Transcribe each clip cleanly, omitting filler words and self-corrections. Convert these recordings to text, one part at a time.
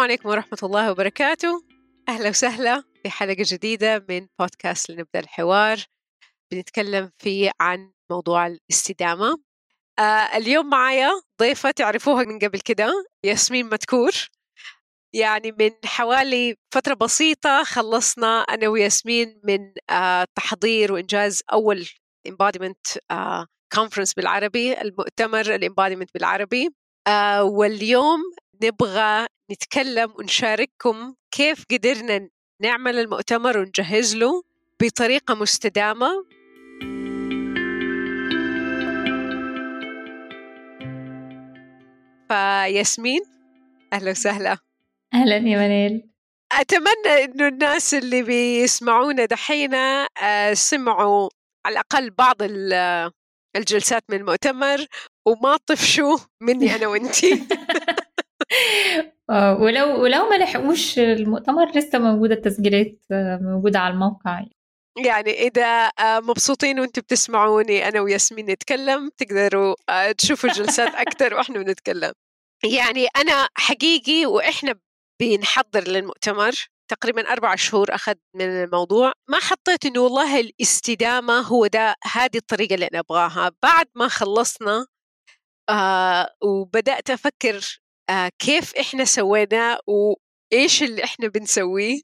عليكم ورحمة الله وبركاته. أهلا وسهلا في حلقة جديدة من بودكاست لنبدأ الحوار. بنتكلم فيه عن موضوع الاستدامة. اليوم معايا ضيفة تعرفوها من قبل كده، ياسمين مدكور. يعني من حوالي فترة بسيطة خلصنا أنا وياسمين من تحضير وإنجاز أول Embodiment Conference بالعربي، المؤتمر الإمباديمنت بالعربي. واليوم نبغى نتكلم ونشارككم كيف قدرنا نعمل المؤتمر ونجهز له بطريقة مستدامة. فياسمين أهلا وسهلا. أهلا يا منال. أتمنى إنه الناس اللي بيسمعونا دحينا سمعوا على الأقل بعض الجلسات من المؤتمر وما طفشوا مني أنا وإنتي. ولو ما لحقوش المؤتمر لسه موجودة التسجيلات، موجودة على الموقع. يعني إذا مبسوطين وأنتم بتسمعوني أنا وياسمين نتكلم، تقدروا تشوفوا جلسات أكتر وإحنا بنتكلم. يعني أنا حقيقي وإحنا بنحضر للمؤتمر تقريبا 4 شهور أخذ من الموضوع، ما حطيت إنه والله الاستدامة هو ده هذه الطريقة اللي أنا أبغاها. بعد ما خلصنا وبدأت أفكر كيف إحنا سوينا وإيش اللي إحنا بنسويه،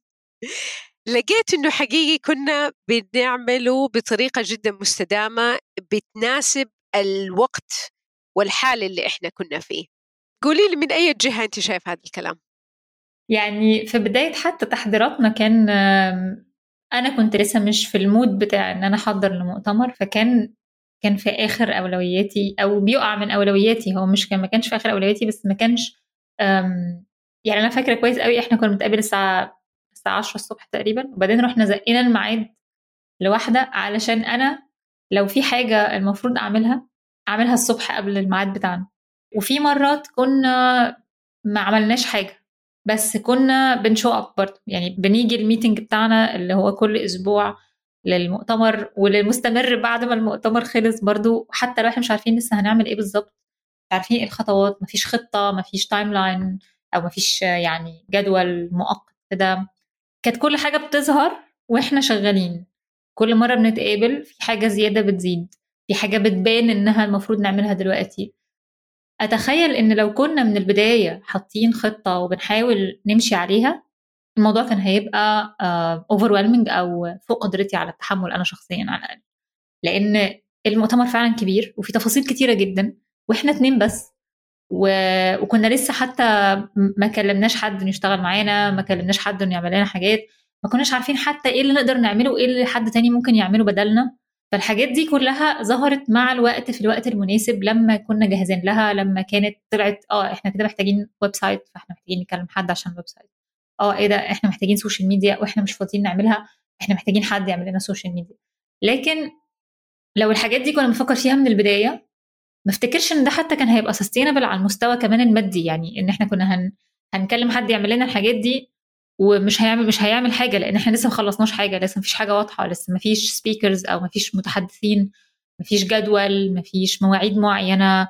لقيت إنه حقيقي كنا بنعمله بطريقة جدا مستدامة بتناسب الوقت والحال اللي إحنا كنا فيه. قولي لي من أي جهة أنت شايف هذا الكلام؟ يعني في بداية حتى تحضيراتنا كان أنا كنت لسه مش في المود بتاع إن أنا أحضر لمؤتمر، فكان في آخر أولوياتي أو بيقع من أولوياتي. هو مش ما كانش في آخر أولوياتي، بس ما كانش يعني أنا فاكرة كويس قوي إحنا كنا بنتقابل الساعة 10 الصبح تقريبا، وبعدين رحنا زقنا الميعاد لواحدة علشان أنا لو في حاجة المفروض أعملها الصبح قبل الميعاد بتاعنا. وفي مرات كنا ما عملناش حاجة، بس كنا بنشو اب برضه، يعني بنيجي الميتنج بتاعنا اللي هو كل أسبوع للمؤتمر وللمستمر بعد ما المؤتمر خلص برضه، حتى لو احنا مش عارفين لسه هنعمل ايه بالظبط، مش عارفين ايه الخطوات، مفيش خطة، مفيش تايم لاين أو مفيش يعني جدول مؤقت كده. كانت كل حاجة بتظهر واحنا شغالين، كل مرة بنتقابل في حاجة زيادة بتزيد، في حاجة بتبان إنها المفروض نعملها دلوقتي. أتخيل إن لو كنا من البداية حاطين خطة وبنحاول نمشي عليها، الموضوع كان هيبقى overwhelming أو فوق قدرتي على التحمل أنا شخصيا على الأقل، لأن المؤتمر فعلا كبير وفي تفاصيل كتيرة جدا وإحنا 2 بس، وكنا لسه حتى ما كلمناش حد إنه يشتغل معانا، ما كلمناش حد إنه يعمل لنا حاجات، ما كناش عارفين حتى إيه اللي نقدر نعمله وإيه اللي حد تاني ممكن يعمله بدلنا. فالحاجات دي كلها ظهرت مع الوقت في الوقت المناسب لما كنا جاهزين لها، لما كانت طلعت احنا كده محتاجين ويب سايت، فاحنا محتاجين نكلم حد عشان ويب سايت. ايه ده احنا محتاجين سوشيال ميديا واحنا مش فاضيين نعملها، احنا محتاجين حد يعمل لنا سوشيال ميديا. لكن لو الحاجات دي كنا بنفكر فيها من البداية، ما افتكرش ان ده حتى كان هيبقى سستينبل على المستوى كمان المادي، يعني ان احنا كنا هنكلم حد يعمل لنا الحاجات دي ومش هيعمل حاجه، لان احنا لسه ما خلصناش حاجه، لسه مفيش حاجه واضحه، لسه مفيش سبيكرز او مفيش متحدثين، مفيش جدول، مفيش مواعيد معينه.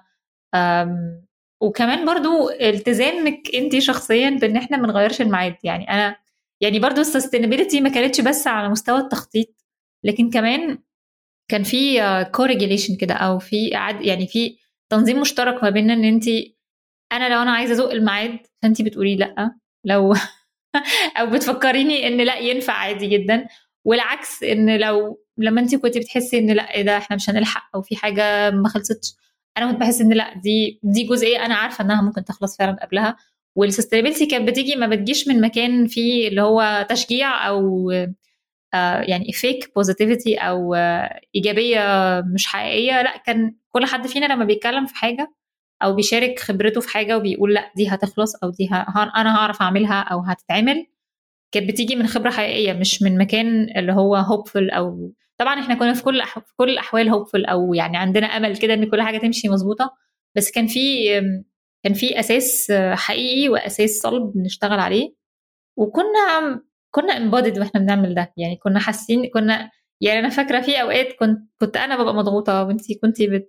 وكمان برضو التزامك انتي شخصيا بان احنا ما نغيرش الميعاد. يعني انا يعني برضو السستينابيلتي ما كانتش بس على مستوى التخطيط، لكن كمان كان في كوريجيليشن كده، او في يعني في تنظيم مشترك ما بيننا، ان انا لو انا عايزه ازق الميعاد فانت بتقولي لا، لو او بتفكريني ان لا ينفع عادي جدا، والعكس ان لما انت كنت بتحسي ان لا ايه ده احنا مش هنلحق او في حاجه ما خلصتش، انا كنت بحس ان لا دي جزئيه انا عارفه انها ممكن تخلص فعلا قبلها. والسستينابيلتي كانت بتيجي ما بتجيش من مكان فيه اللي هو تشجيع او يعني فيك بوزيتيفيتي او ايجابيه مش حقيقيه، لا كان كل حد فينا لما بيتكلم في حاجه او بيشارك خبرته في حاجه وبيقول لا دي هتخلص او دي انا هعرف اعملها او هتتعمل، كانت بتيجي من خبره حقيقيه مش من مكان اللي هو هوبفل. او طبعا احنا كنا في كل الاحوال هوبفل، او يعني عندنا امل كده ان كل حاجه تمشي مظبوطه، بس كان في اساس حقيقي واساس صلب بنشتغل عليه، وكنا embodied واحنا بنعمل ده. يعني كنا حاسين يعني انا فاكره في اوقات كنت انا ببقى مضغوطه وانتي كنتي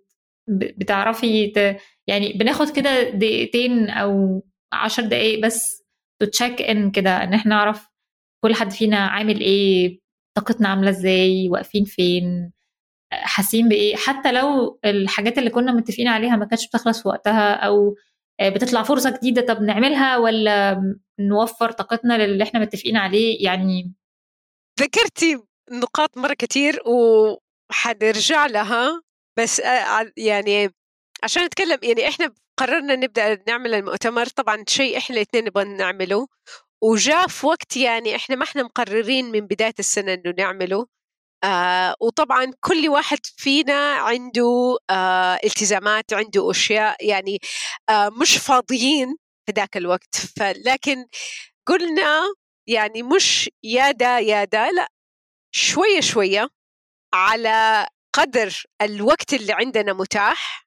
بتعرفي يعني بناخد كده دقيقتين او 10 دقايق بس to check in كده، ان احنا نعرف كل حد فينا عامل ايه، طاقتنا عاملة ازاي، واقفين فين، حاسين بايه، حتى لو الحاجات اللي كنا متفقين عليها ما كانتش بتخلص في وقتها، او بتطلع فرصة جديدة، طب نعملها ولا نوفر طاقتنا للي احنا متفقين عليه يعني. ذكرتي نقاط مرة كتير وحنرجع لها، بس يعني عشان نتكلم، يعني إحنا قررنا نبدأ نعمل المؤتمر، طبعا شيء إحنا الاثنين نبغى نعمله، وجاء في وقت يعني إحنا ما إحنا مقررين من بداية السنة إنه نعمله. وطبعا كل واحد فينا عنده التزامات، عنده أشياء، يعني مش فاضيين في ذاك الوقت. لكن قلنا يعني مش يادا لا، شوية شوية على قدر الوقت اللي عندنا متاح،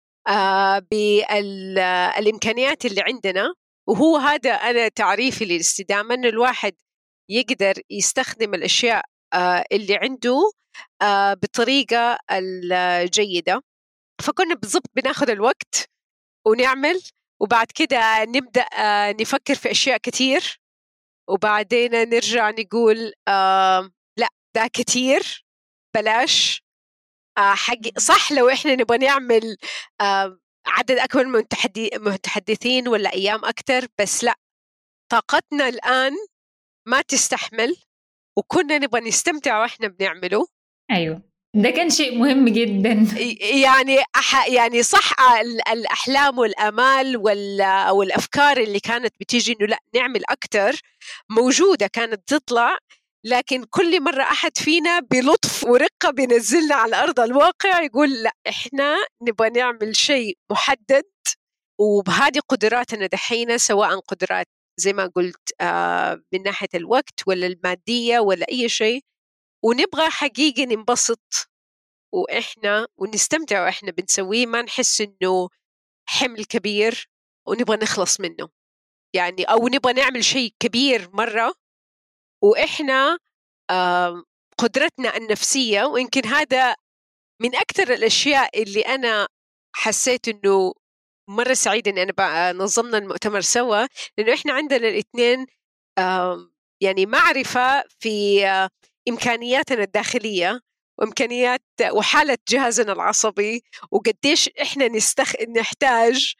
بالإمكانيات اللي عندنا. وهو هذا أنا تعريفي للاستدامة، أن الواحد يقدر يستخدم الأشياء اللي عنده بطريقة الجيدة. فكنا بالضبط بناخذ الوقت ونعمل، وبعد كده نبدأ نفكر في أشياء كتير، وبعدين نرجع نقول لا ده كتير، بلاش. حق صح، لو إحنا نبغى نعمل عدد أكبر من متحدثين ولا أيام أكتر، بس لا، طاقتنا الآن ما تستحمل، وكنا نبغى نستمتع وإحنا بنعمله. ايوه، ده كان شيء مهم جدا. يعني يعني صح، الأحلام والآمال والأفكار اللي كانت بتيجي إنه لا نعمل أكتر موجودة، كانت تطلع، لكن كل مرة أحد فينا بلطف ورقة بينزلنا على أرض الواقع يقول لا إحنا نبغى نعمل شيء محدد، وبهذه قدراتنا دحين، سواء قدرات زي ما قلت من ناحية الوقت ولا المادية ولا أي شيء، ونبغى حقيقي ننبسط وإحنا ونستمتع وإحنا بنسويه، ما نحس إنه حمل كبير ونبغى نخلص منه، يعني أو نبغى نعمل شيء كبير مرة وإحنا قدرتنا النفسية. ويمكن هذا من أكثر الأشياء اللي أنا حسيت إنه مرة سعيدة إن أنا بقى نظمنا المؤتمر سوا، لأنه إحنا عندنا الاثنين يعني معرفة في إمكانياتنا الداخلية وإمكانيات وحالة جهازنا العصبي، وقديش إحنا نحتاج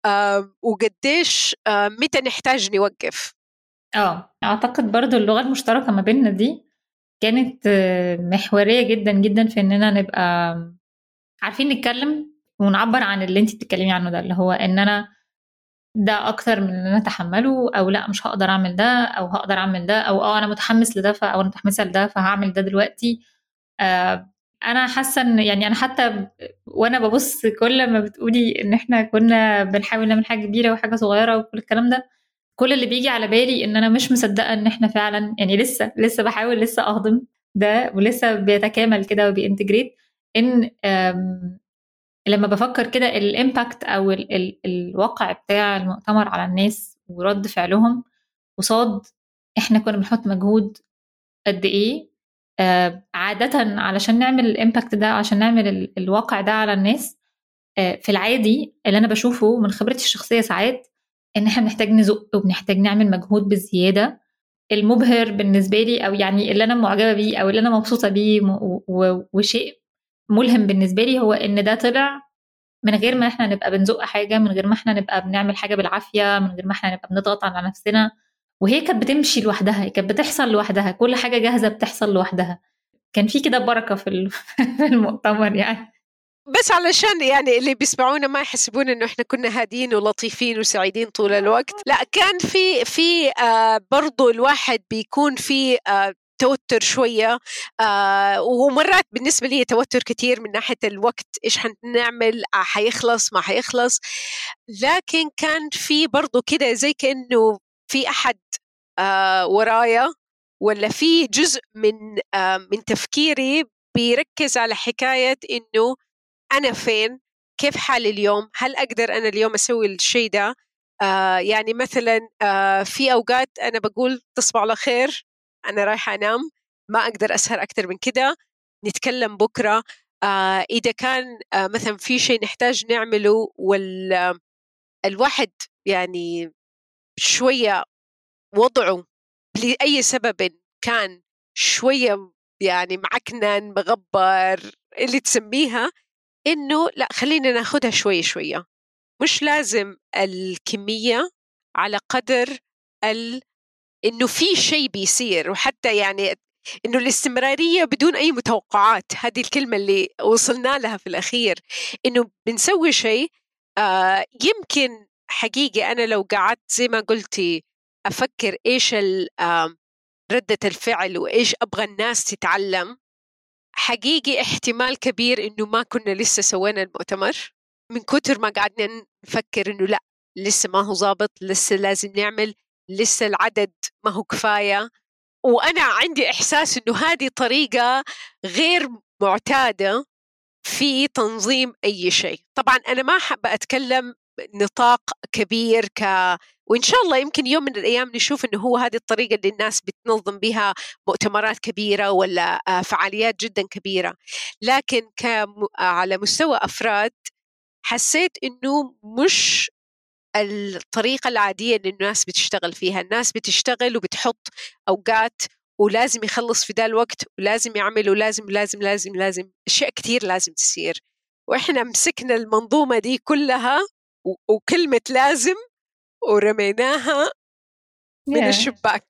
وقديش متى نحتاج نوقف. أعتقد برضو اللغة المشتركة ما بيننا دي كانت محورية جدا جدا في إننا نبقى عارفين نتكلم ونعبر عن اللي انتي بتتكلمي عنه ده، اللي هو إن أنا ده أكتر من إن أنا أتحمله، أو لا مش هقدر أعمل ده، أو هقدر أعمل ده، أو أنا متحمس لده أو أنا متحمسة لده فهعمل ده دلوقتي. أنا حاسة إن يعني أنا حتى وأنا ببص كل ما بتقولي إن إحنا كنا بنحاول نعمل حاجة كبيرة وحاجة صغيرة وكل الكلام ده، كل اللي بيجي على بالي إن أنا مش مصدقة إن إحنا فعلا يعني لسه بحاول لسه أهضم ده، ولسه بيتكامل كده وبينتجريت. إن لما بفكر كده الإمباكت أو الواقع بتاع المؤتمر على الناس ورد فعلهم قصاد إحنا كنا بنحط مجهود قد إيه عادة علشان نعمل الإمباكت ده، عشان نعمل الواقع ده على الناس. في العادي اللي أنا بشوفه من خبرتي الشخصية ساعات إن إحنا بنحتاج نزق وبنحتاج نعمل مجهود بالزيادة. المبهر بالنسبة لي أو يعني اللي أنا معجبة بيه أو اللي أنا مبسوطة بيه وشيء ملهم بالنسبة لي هو إن ده طلع من غير ما إحنا نبقى بنزق حاجة، من غير ما إحنا نبقى بنعمل حاجة بالعافية، من غير ما إحنا نبقى بنضغط على نفسنا، وهي كانت بتمشي لوحدها، كانت بتحصل لوحدها، كل حاجة جاهزة بتحصل لوحدها. كان في كده بركة في المؤتمر يعني. بس علشان يعني اللي بيسمعونا ما يحسبون إنه إحنا كنا هادين ولطيفين وسعيدين طول الوقت، لا، كان في برضو الواحد بيكون في توتر شوية، ومرات بالنسبة لي توتر كتير من ناحية الوقت، إيش حنعمل، حيخلص ما حيخلص. لكن كان في برضو كده زي كأنه في أحد ورايا، ولا في جزء من تفكيري بيركز على حكاية إنه أنا فين، كيف حالي اليوم، هل أقدر أنا اليوم أسوي الشيء ده. يعني مثلا في أوقات أنا بقول تصبحوا على خير، أنا رايحة أنام، ما أقدر أسهر أكتر من كده، نتكلم بكرة. إذا كان مثلا في شيء نحتاج نعمله والواحد يعني شوية وضعه لأي سبب كان شوية يعني معكنن مغبر اللي تسميها، إنه لا خلينا ناخدها شوية شوية، مش لازم الكمية على قدر إنه في شيء بيصير. وحتى يعني إنه الاستمرارية بدون أي متوقعات، هذه الكلمة اللي وصلنا لها في الأخير، إنه بنسوي شيء يمكن حقيقي أنا لو قعدت زي ما قلتي أفكر إيش ردة الفعل وإيش أبغى الناس تتعلم، حقيقي احتمال كبير إنه ما كنا لسه سوينا المؤتمر، من كتر ما قعدنا نفكر إنه لا لسه ما هو ضابط، لسه لازم نعمل، لسه العدد ما هو كفاية. وأنا عندي إحساس إنه هذه طريقة غير معتادة في تنظيم أي شيء. طبعا أنا ما حابة أتكلم نطاق كبير وإن شاء الله يمكن يوم من الأيام نشوف إنه هو هذه الطريقة اللي الناس بتنظم بها مؤتمرات كبيرة ولا فعاليات جدا كبيرة، لكن على مستوى أفراد حسيت إنه مش الطريقة العادية اللي الناس بتشتغل فيها. الناس بتشتغل وبتحط أوقات ولازم يخلص في ذا الوقت ولازم يعمل ولازم لازم لازم لازم أشياء كتير لازم تصير، وإحنا مسكنا المنظومة دي كلها وكلمة لازم ورميناها من الشباك.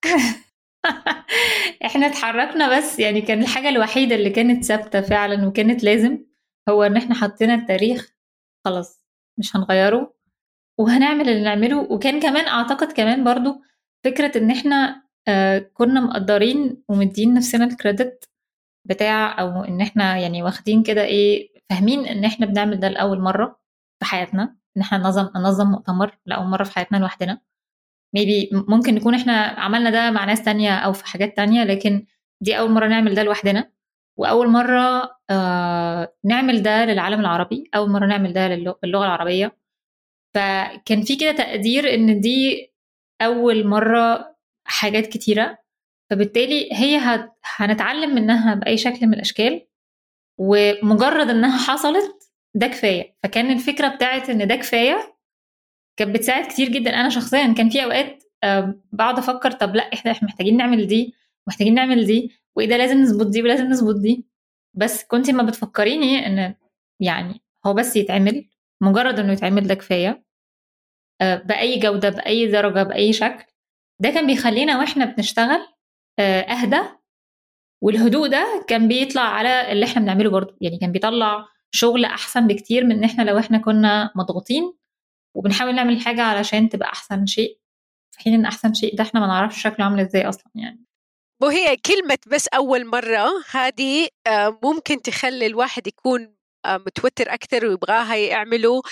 احنا اتحركنا، بس يعني كان الحاجة الوحيدة اللي كانت ثابتة فعلا وكانت لازم هو ان احنا حطينا التاريخ، خلاص مش هنغيره وهنعمل اللي نعمله. وكان كمان اعتقد كمان برضو فكرة ان احنا كنا مقدرين ومدين نفسنا الكريدت بتاع، او ان احنا يعني واخدين كده ايه، فاهمين ان احنا بنعمل ده لأول مرة في حياتنا، ان احنا ننظم مؤتمر لأول مرة في حياتنا لوحدنا. maybe ممكن نكون احنا عملنا ده مع ناس تانية او في حاجات تانية، لكن دي اول مرة نعمل ده لوحدنا، واول مرة نعمل ده للعالم العربي، اول مرة نعمل ده للغة العربية. فكان في كده تقدير ان دي اول مرة حاجات كتيرة، فبالتالي هي هنتعلم منها بأي شكل من الأشكال، ومجرد إنها حصلت ده كفاية. فكان الفكرة بتاعت إن ده كفاية كانت بتساعد كتير جدا. أنا شخصيا كان في أوقات بقعد أفكر طب لا إحنا محتاجين نعمل دي، محتاجين نعمل دي، وإيه ده لازم نظبط دي ولازم نظبط دي. بس كنت ما بتفكريني إن يعني هو بس يتعمل، مجرد إنه يتعمل ده كفاية بأي جودة بأي درجة بأي شكل. ده كان بيخلينا وإحنا بنشتغل أهدى، والهدوء ده كان بيطلع على اللي احنا بنعمله برضو، يعني كان بيطلع شغل احسن بكتير من ان احنا لو احنا كنا مضغوطين وبنحاول نعمل حاجة علشان تبقى احسن شيء، في حين ان احسن شيء ده احنا ما نعرفش شكله عامل ازاي اصلا يعني. وهي كلمة بس أول مرة هذه ممكن تخلي الواحد يكون متوتر أكثر ويبغاها يعملوا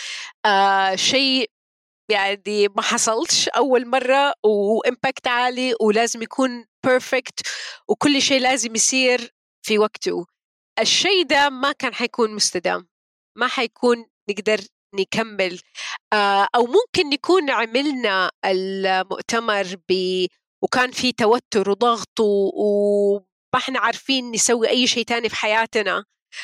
شيء يعني ما حصلش أول مرة وإمباكت عالي ولازم يكون بيرفكت وكل شيء لازم يصير في وقته. الشيء ده ما كان حيكون مستدام، ما حيكون نقدر نكمل أو ممكن نكون عملنا المؤتمر وكان في توتر وضغط وما احنا عارفين نسوي أي شيء تاني في حياتنا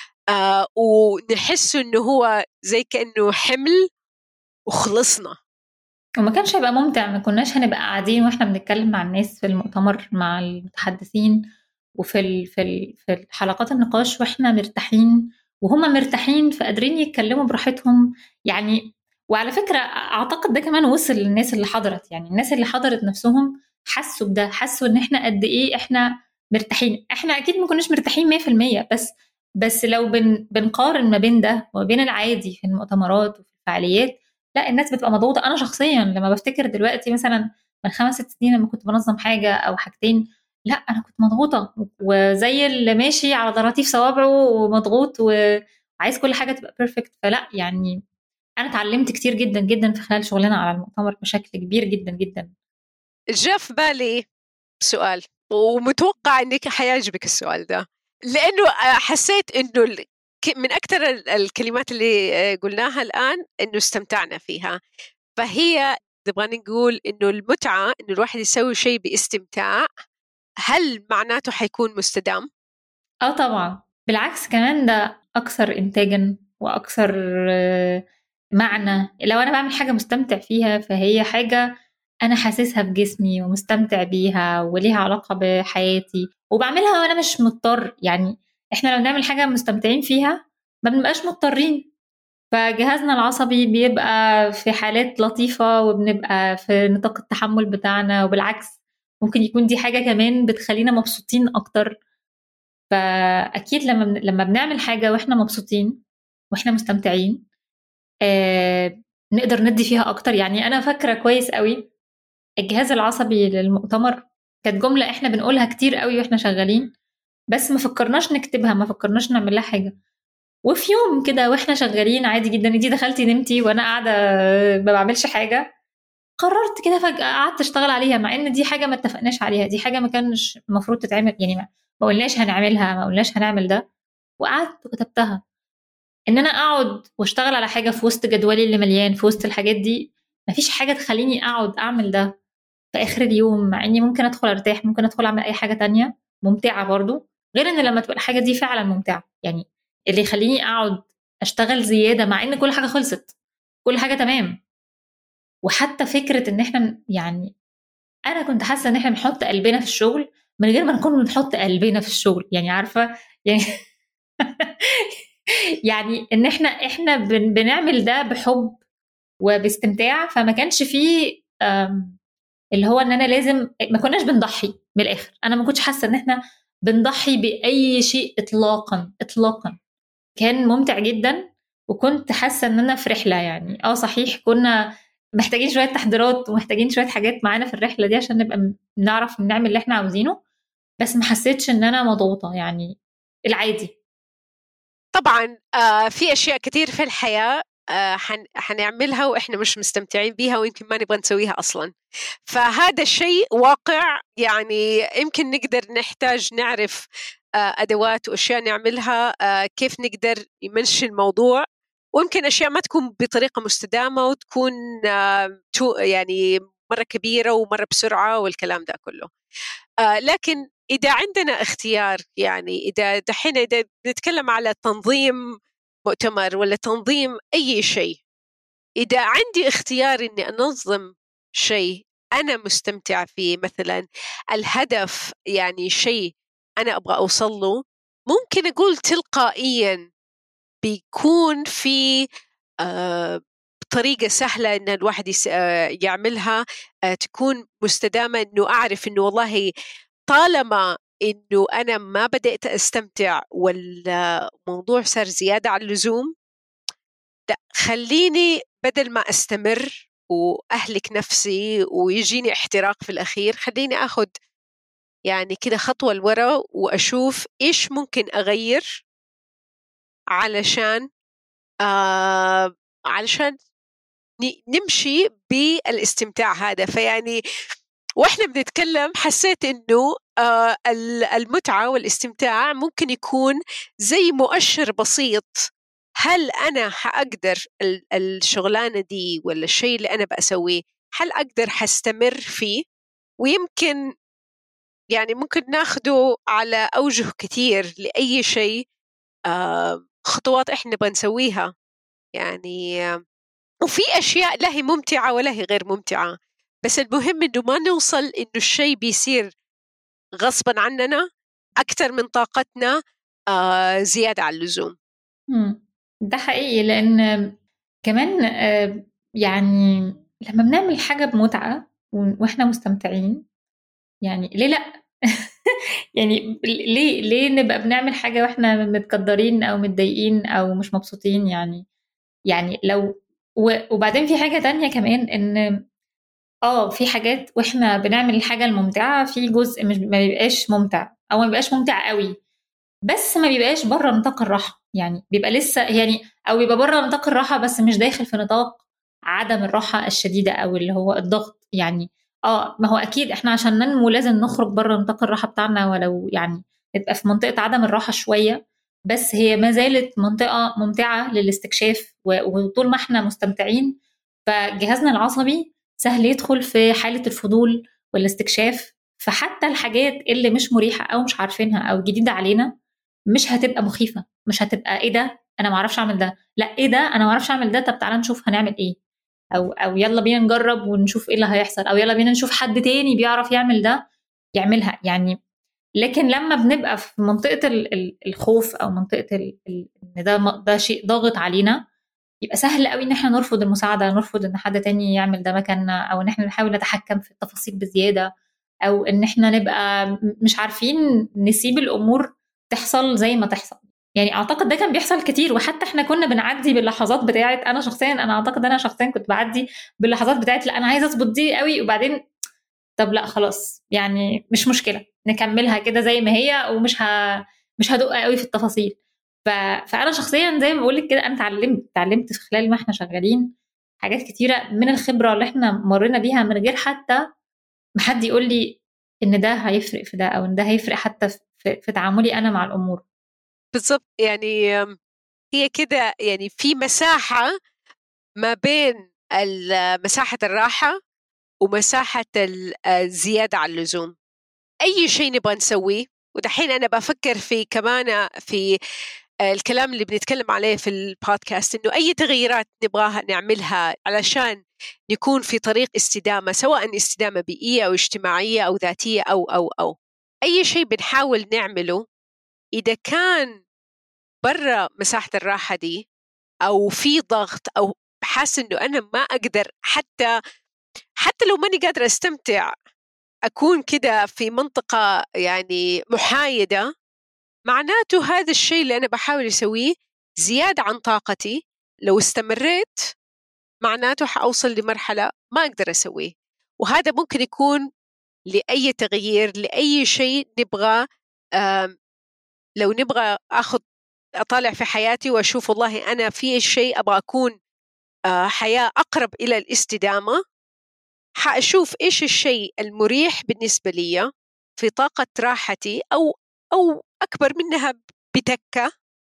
ونحس إنه هو زي كأنه حمل وخلصنا. وما كانش هيبقى ممتع، ما كناش هنبقى قاعدين واحنا بنتكلم مع الناس في المؤتمر مع المتحدثين وفي في الحلقات النقاش واحنا مرتاحين وهم مرتاحين فقادرين يتكلموا براحتهم يعني. وعلى فكرة أعتقد ده كمان وصل للناس اللي حضرت، يعني الناس اللي حضرت نفسهم حسوا بده، حسوا إن إحنا قد إيه إحنا مرتاحين. إحنا أكيد ما كناش مرتاحين 100%، بس لو بنقارن ما بين ده وما بين العادي في المؤتمرات وفي الفعاليات، لا الناس بتبقى مضغوطة. أنا شخصيا لما بفتكر دلوقتي مثلا من 5 6 سنين لما كنت بنظم حاجة أو حاجتين، لا أنا كنت مضغوطة وزي اللي ماشي على طراطيف صوابعه ومضغوط وعايز كل حاجة تبقى بيرفكت. فلا يعني أنا اتعلمت كتير جدا جدا في خلال شغلنا على المؤتمر بشكل كبير جدا جدا. جاء في بالي سؤال ومتوقع إنك حيعجبك السؤال ده، لأنه حسيت إنه من أكثر الكلمات اللي قلناها الآن إنه استمتعنا فيها. فهي نبغى نقول إنه المتعة إنه الواحد يسوي شيء باستمتاع، هل معناته حيكون مستدام؟ طبعا بالعكس، كمان ده أكثر إنتاجا وأكثر معنى. لو أنا بعمل حاجة مستمتع فيها فهي حاجة أنا حاسسها في جسمي ومستمتع بيها وليها علاقة بحياتي وبعملها وأنا مش مضطر. يعني إحنا لو نعمل حاجة مستمتعين فيها ما بنبقاش مضطرين، فجهازنا العصبي بيبقى في حالات لطيفة وبنبقى في نطاق التحمل بتاعنا، وبالعكس ممكن يكون دي حاجة كمان بتخلينا مبسوطين أكتر. فأكيد لما بنعمل حاجة وإحنا مبسوطين وإحنا مستمتعين نقدر ندي فيها أكتر. يعني أنا فاكرة كويس قوي الجهاز العصبي للمؤتمر كانت جملة إحنا بنقولها كتير قوي وإحنا شغالين، بس ما فكرناش نكتبها، ما فكرناش نعمل لها حاجة. وفي يوم كده واحنا شغالين عادي جدا، انتي دخلتي نمتي وانا قاعده ما بعملش حاجه، قررت كده فجاه قعدت اشتغل عليها، مع ان دي حاجه ما اتفقناش عليها، دي حاجه ما كانش المفروض تتعمل. يعني ما قلناش هنعملها، ما قلناش هنعمل ده، وقعدت وكتبتها. ان انا اقعد واشتغل على حاجه في وسط جدولي اللي مليان في وسط الحاجات دي، مفيش حاجه تخليني اقعد اعمل ده في اخر اليوم، مع اني ممكن ادخل ارتاح، ممكن ادخل اعمل اي حاجه تانية ممتعه برضو. غير ان لما تبقى الحاجه دي فعلا ممتعه، يعني اللي يخليني اقعد اشتغل زياده مع ان كل حاجه خلصت، كل حاجه تمام. وحتى فكره ان احنا يعني انا كنت حاسه ان احنا بنحط قلبنا في الشغل من غير ما نكون بنحط قلبنا في الشغل، يعني عارفه يعني يعني ان احنا بنعمل ده بحب وباستمتاع، فما كانش فيه اللي هو ان انا لازم، ما كناش بنضحي من الاخر. انا ما كنتش حاسه ان احنا بنضحي باي شيء اطلاقا اطلاقا. كان ممتع جدا، وكنت حاسه ان انا في رحله. يعني صحيح كنا محتاجين شويه تحضيرات ومحتاجين شويه حاجات معانا في الرحله دي عشان نبقى نعرف نعمل اللي احنا عاوزينه، بس ما حسيتش ان انا مضغوطه، يعني العادي. طبعا في أشياء كثير في الحياة حنعملها وإحنا مش مستمتعين بيها، ويمكن ما نبغى نسويها أصلا. فهذا الشيء واقع، يعني يمكن نقدر نحتاج نعرف أدوات وأشياء نعملها، كيف نقدر نمشي الموضوع. ويمكن أشياء ما تكون بطريقة مستدامة وتكون يعني مرة كبيرة ومرة بسرعة والكلام ده كله. لكن إذا عندنا اختيار، يعني إذا بنتكلم على تنظيم مؤتمر ولا تنظيم أي شيء، إذا عندي اختيار إني أنظم شيء أنا مستمتع فيه، مثلا الهدف يعني شيء أنا أبغى أوصل له، ممكن أقول تلقائيا بيكون في طريقة سهلة إن الواحد يعملها، تكون مستدامة، إنه أعرف إنه والله طالما إنه أنا ما بدأت أستمتع والموضوع صار زيادة عن اللزوم، لا خليني بدل ما أستمر وأهلك نفسي ويجيني احتراق في الأخير، خليني أخذ يعني كده خطوة لورا وأشوف إيش ممكن أغير علشان علشان نمشي بالاستمتاع هذا. فيعني وإحنا بنتكلم حسيت إنه المتعة والاستمتاع ممكن يكون زي مؤشر بسيط، هل أنا حأقدر الشغلانة دي ولا الشيء اللي أنا بأسويه هل أقدر حستمر فيه. ويمكن يعني ممكن ناخده على أوجه كتير لأي شيء، خطوات إحنا بنسويها يعني. وفي أشياء لا هي ممتعة ولا هي غير ممتعة، بس المهم إنه ما نوصل إنه الشيء بيصير غصبا عننا أكثر من طاقتنا، زيادة عن اللزوم. ده حقيقي، لأن كمان يعني لما بنعمل حاجة بمتعة وإحنا مستمتعين، يعني ليه لأ؟ يعني ليه نبقى بنعمل حاجة وإحنا متقدرين أو متضايقين أو مش مبسوطين؟ يعني لو وبعدين في حاجة تانية كمان، إن في حاجات واحنا بنعمل الحاجة الممتعة في جزء مش ما بيبقاش ممتع، او ما بيبقاش ممتع قوي، بس ما بيبقاش بره نطاق الراحة. يعني بيبقى لسه يعني، او بيبقى بره نطاق الراحة بس مش داخل في نطاق عدم الراحة الشديدة او اللي هو الضغط. يعني ما هو اكيد احنا عشان ننمو لازم نخرج بره نطاق الراحة بتاعنا، ولو يعني نبقى في منطقة عدم الراحة شوية، بس هي ما زالت منطقة ممتعة للاستكشاف. وطول ما احنا مستمتعين فجهازنا العصبي سهل يدخل في حالة الفضول والاستكشاف. فحتى الحاجات اللي مش مريحة أو مش عارفينها أو جديدة علينا مش هتبقى مخيفة، مش هتبقى إيه ده أنا معرفش أعمل ده، لا إيه ده أنا معرفش أعمل ده، طب تعالى نشوف هنعمل إيه. او يلا بينا نجرب ونشوف ايه اللي هيحصل، او يلا بينا نشوف حد تاني بيعرف يعمل ده يعملها يعني. لكن لما بنبقى في منطقة الخوف او منطقة ان ده شيء ضاغط علينا، يبقى سهل قوي ان احنا نرفض المساعدة، نرفض ان حد تاني يعمل ده مكاننا، او ان احنا نحاول نتحكم في التفاصيل بزيادة، او ان احنا نبقى مش عارفين نسيب الامور تحصل زي ما تحصل. يعني اعتقد ده كان بيحصل كتير، وحتى احنا كنا بنعدي باللحظات بتاعت، انا اعتقد انا شخصيا كنت بعدي باللحظات بتاعت لا انا عايزه اظبط دي قوي، وبعدين طب لا خلاص يعني مش مشكله نكملها كده زي ما هي، مش هدق قوي في التفاصيل. فانا شخصيا زي ما بقول لك كده، انا اتعلمت في خلال ما احنا شغالين حاجات كتيره من الخبره اللي احنا مرينا بيها، من غير حتى ما حد يقول لي ان ده هيفرق في ده، او ان ده هيفرق حتى في تعاملي انا مع الامور. بالضبط. يعني هي كده، يعني في مساحة ما بين مساحة الراحة ومساحة الزيادة عن اللزوم. أي شيء نبغى نسويه، ودحين أنا بفكر في كمان في الكلام اللي بنتكلم عليه في البودكاست، إنه أي تغييرات نبغاها نعملها علشان نكون في طريق استدامة، سواء استدامة بيئية أو اجتماعية أو ذاتية أو أي شيء بنحاول نعمله، إذا كان برا مساحة الراحة دي أو في ضغط أو حاسة إنه أنا ما أقدر، حتى لو ماني قادرة أستمتع، أكون كده في منطقة يعني محايدة، معناته هذا الشيء اللي أنا بحاول أسويه زيادة عن طاقتي. لو استمريت معناته حأوصل لمرحلة ما أقدر أسويه. وهذا ممكن يكون لأي تغيير، لأي شيء نبغى. لو نبغى أطالع في حياتي وأشوف والله أنا في شيء أبغى أكون حياة أقرب إلى الاستدامة، حأشوف إيش الشيء المريح بالنسبة لي في طاقة راحتي، أو أكبر منها بتكة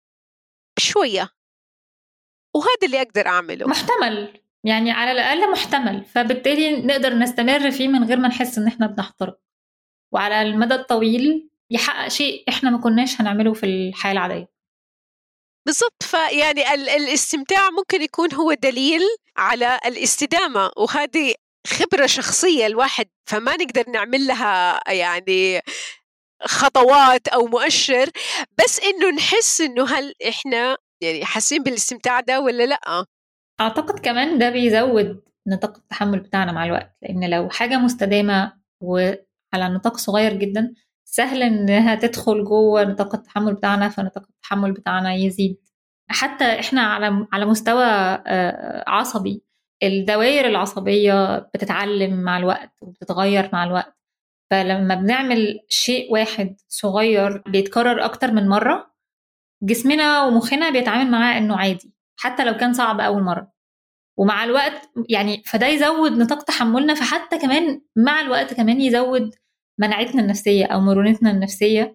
شوية، وهذا اللي أقدر أعمله. محتمل، يعني على الأقل محتمل، فبالتالي نقدر نستمر فيه من غير ما نحس إن إحنا بنحترق، وعلى المدى الطويل يحقق شيء إحنا ما كناش هنعمله في الحياة العادية. بالضبط. فيعني الاستمتاع ممكن يكون هو دليل على الاستدامة، وهذه خبرة شخصية الواحد، فما نقدر نعمل لها يعني خطوات أو مؤشر، بس إنه نحس إنه هل إحنا يعني حاسين بالاستمتاع ده ولا لأ. أعتقد كمان ده بيزود نطاق التحمل بتاعنا مع الوقت، لأن لو حاجة مستدامة وعلى نطاق صغير جدا، سهل إنها تدخل جوه نطاق التحمل بتاعنا، فنطاق التحمل بتاعنا يزيد. حتى إحنا على مستوى عصبي، الدوائر العصبية بتتعلم مع الوقت وبتتغير مع الوقت. فلما بنعمل شيء واحد صغير بيتكرر أكتر من مرة، جسمنا ومخنا بيتعامل معاه إنه عادي حتى لو كان صعب أول مرة. ومع الوقت يعني فده يزود نطاق تحملنا، فحتى كمان مع الوقت كمان يزود مناعتنا النفسية أو مرونتنا النفسية،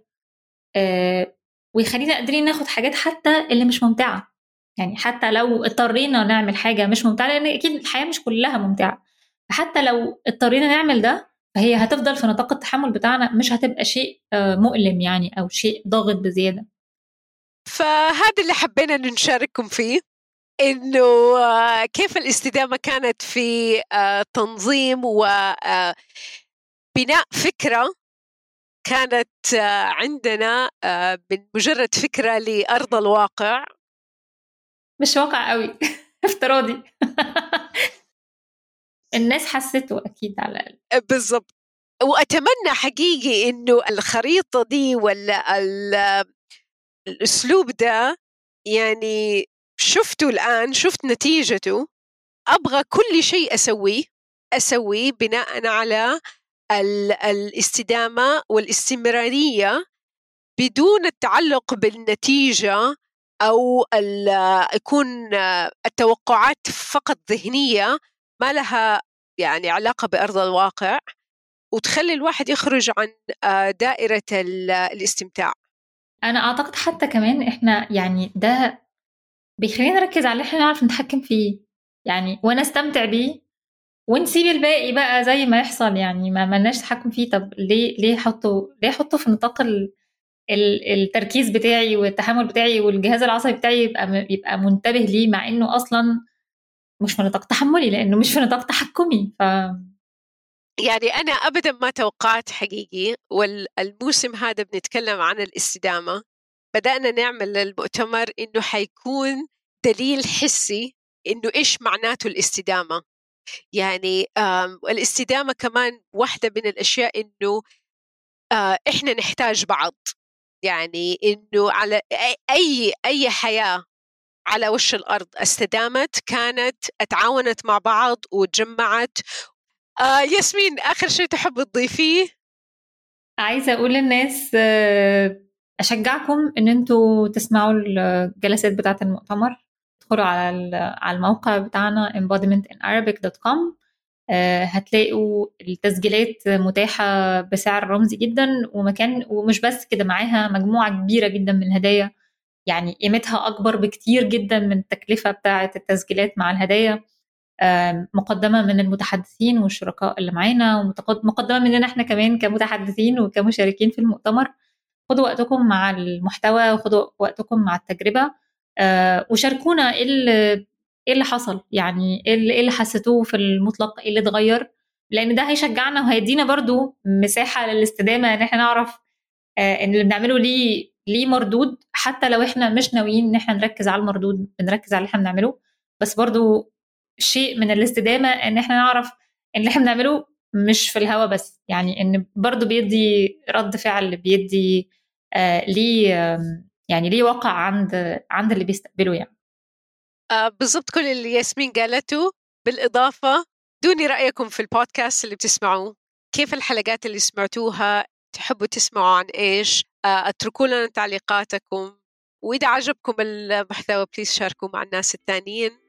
ويخلينا قادرين ناخد حاجات حتى اللي مش ممتعة. يعني حتى لو اضطرينا نعمل حاجة مش ممتعة، لأن أكيد الحياة مش كلها ممتعة، فحتى لو اضطرينا نعمل ده فهي هتفضل في نطاق التحمل بتاعنا، مش هتبقى شيء مؤلم يعني، أو شيء ضاغط بزيادة. فهذا اللي حبينا نشارككم فيه، إنه كيف الاستدامة كانت في تنظيم وبناء فكرة كانت عندنا من مجرد فكرة لأرض الواقع. مش واقع قوي افتراضي الناس حسيته أكيد على الأقل. بالضبط. وأتمنى حقيقي إنه الخريطة دي ولا الأسلوب ده، يعني شفته الآن، شفت نتيجته. أبغى كل شيء أسويه بناء على الاستدامة والاستمرارية، بدون التعلق بالنتيجة أو يكون التوقعات فقط ذهنية ما لها يعني علاقة بأرض الواقع، وتخلي الواحد يخرج عن دائرة الاستمتاع. أنا أعتقد حتى كمان إحنا يعني ده بيخلينا نركز على اللي إحنا نعرف نتحكم فيه يعني، وأنا أستمتع بيه، ونسيب الباقي بقى زي ما يحصل يعني، ما ملناش تحكم فيه. طب ليه أحطه في نطاق التركيز بتاعي والتحمل بتاعي، والجهاز العصبي بتاعي يبقى منتبه ليه، مع إنه أصلا مش في نطاق تحملي لأنه مش في نطاق تحكمي. يعني أنا أبدا ما توقعت حقيقي، والموسم هذا بنتكلم عن الاستدامة. بدأنا نعمل المؤتمر إنه حيكون دليل حسي إنه إيش معناته الاستدامة. يعني الاستدامة كمان واحدة من الأشياء إنه إحنا نحتاج بعض. يعني إنه على أي حياة على وش الأرض استدامت كانت اتعاونت مع بعض وتجمعت. ياسمين، آخر شيء تحب تضيفيه؟ عايزة أقول للناس أشجعكم إن أنتوا تسمعوا الجلسات بتاعة المؤتمر. ادخلوا على الموقع بتاعنا embodimentinarabic.com. هتلاقوا التسجيلات متاحة بسعر رمزي جدا، ومش بس كده، معاها مجموعة كبيرة جدا من الهدايا، يعني قيمتها أكبر بكتير جدا من التكلفة بتاعة التسجيلات مع الهدايا. مقدمة من المتحدثين والشركاء اللي معانا، ومقدمة مننا احنا كمان كمتحدثين وكمشاركين في المؤتمر. خدوا وقتكم مع المحتوى وخدوا وقتكم مع التجربة، وشاركونا ايه اللي حصل، يعني ايه اللي حسيتوه في المطلق، ايه اللي اتغير، لان ده هيشجعنا وهيدينا برضو مساحة للاستدامة، ان احنا نعرف ان اللي بنعمله ليه مردود، حتى لو احنا مش ناويين ان احنا نركز على المردود، بنركز على اللي احنا بنعمله. بس برضو شيء من الاستدامة ان احنا نعرف ان اللي احنا بنعمله مش في الهوا بس، يعني ان برضو بيدي رد فعل، بيدي ليه يعني ليه وقع عند اللي بيستقبله يعني. بالضبط كل اللي ياسمين قالته. بالإضافة، دوني رأيكم في البودكاست اللي بتسمعوه. كيف الحلقات اللي سمعتوها؟ تحبوا تسمعوا عن إيش؟ اتركوا لنا تعليقاتكم، وإذا عجبكم المحتوى بليز شاركوا مع الناس الثانيين.